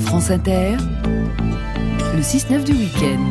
France Inter, le 6-9 du week-end.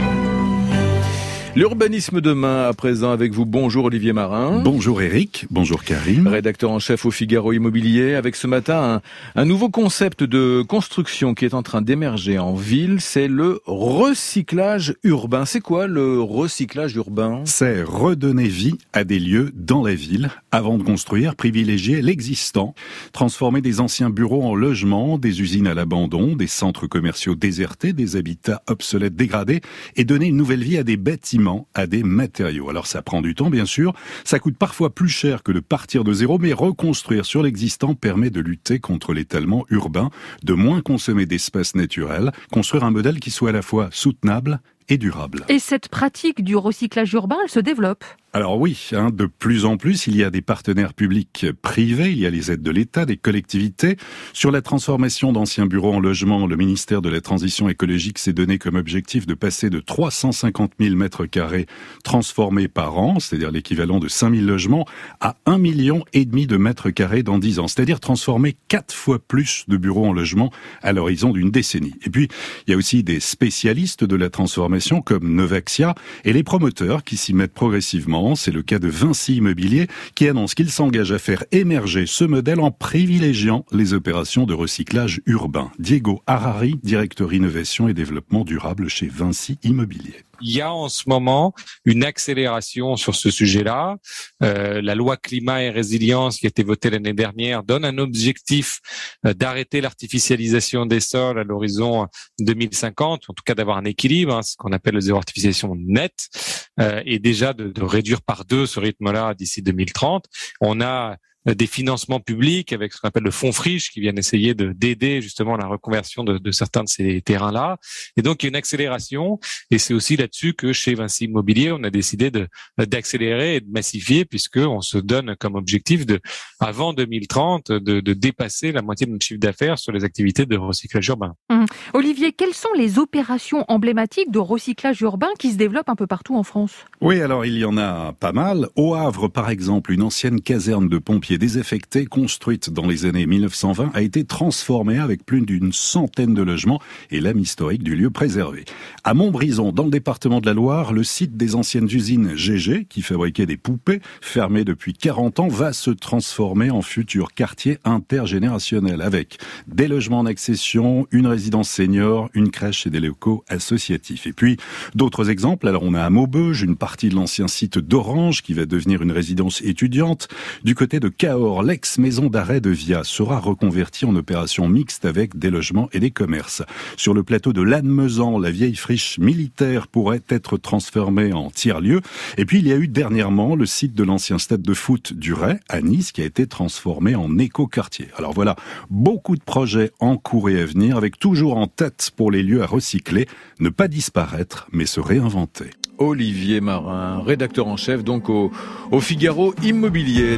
L'urbanisme demain à présent avec vous. Bonjour Olivier Marin. Bonjour Eric, bonjour Karine. Rédacteur en chef au Figaro Immobilier. Avec ce matin un nouveau concept de construction qui est en train d'émerger en ville, c'est le recyclage urbain. C'est quoi le recyclage urbain ? C'est redonner vie à des lieux dans la ville. Avant de construire, privilégier l'existant. Transformer des anciens bureaux en logements, des usines à l'abandon, des centres commerciaux désertés, des habitats obsolètes dégradés et donner une nouvelle vie à des bâtiments, à des matériaux. Alors ça prend du temps bien sûr, ça coûte parfois plus cher que de partir de zéro, mais reconstruire sur l'existant permet de lutter contre l'étalement urbain, de moins consommer d'espace naturel, construire un modèle qui soit à la fois soutenable et durable. Et cette pratique du recyclage urbain, elle se développe ? Alors oui, de plus en plus, il y a des partenaires publics privés, il y a les aides de l'État, des collectivités. Sur la transformation d'anciens bureaux en logements, le ministère de la Transition écologique s'est donné comme objectif de passer de 350 000 mètres carrés transformés par an, c'est-à-dire l'équivalent de 5 000 logements, à 1,5 million de mètres carrés dans 10 ans, c'est-à-dire transformer 4 fois plus de bureaux en logements à l'horizon d'une décennie. Et puis, il y a aussi des spécialistes de la transformation comme Novaxia et les promoteurs qui s'y mettent progressivement. C'est le cas de Vinci Immobilier qui annonce qu'il s'engage à faire émerger ce modèle en privilégiant les opérations de recyclage urbain. Diego Harari, directeur innovation et développement durable chez Vinci Immobilier. Il y a en ce moment une accélération sur ce sujet-là. La loi climat et résilience qui a été votée l'année dernière donne un objectif d'arrêter l'artificialisation des sols à l'horizon 2050, en tout cas d'avoir un équilibre, ce qu'on appelle le zéro artificialisation net, et déjà de réduire par 2 ce rythme-là d'ici 2030. On a des financements publics avec ce qu'on appelle le fonds friche qui viennent essayer d'aider justement la reconversion de certains de ces terrains-là. Et donc, il y a une accélération et c'est aussi là-dessus que chez Vinci Immobilier, on a décidé d'accélérer et de massifier puisqu'on se donne comme objectif avant 2030, de dépasser la moitié de notre chiffre d'affaires sur les activités de recyclage urbain. Olivier, quelles sont les opérations emblématiques de recyclage urbain qui se développent un peu partout en France ? Oui, alors il y en a pas mal. Au Havre, par exemple, une ancienne caserne de pompiers désaffectée, construite dans les années 1920, a été transformée avec plus d'une centaine de logements et l'âme historique du lieu préservé. À Montbrison, dans le département de la Loire, le site des anciennes usines GG, qui fabriquait des poupées, fermé depuis 40 ans, va se transformer en futur quartier intergénérationnel avec des logements en accession, une résidence senior, une crèche et des locaux associatifs. Et puis, d'autres exemples. Alors, on a à Maubeuge, une partie de l'ancien site d'Orange qui va devenir une résidence étudiante. Du côté de Cahors, l'ex-maison d'arrêt de Via sera reconvertie en opération mixte avec des logements et des commerces. Sur le plateau de Lannemezan, la vieille friche militaire pourrait être transformée en tiers-lieu. Et puis, il y a eu dernièrement le site de l'ancien stade de foot du Ray, à Nice, qui a été transformé en éco-quartier. Alors voilà, beaucoup de projets en cours et à venir, avec toujours en tête pour les lieux à recycler, ne pas disparaître, mais se réinventer. Olivier Marin, rédacteur en chef donc au Figaro Immobilier.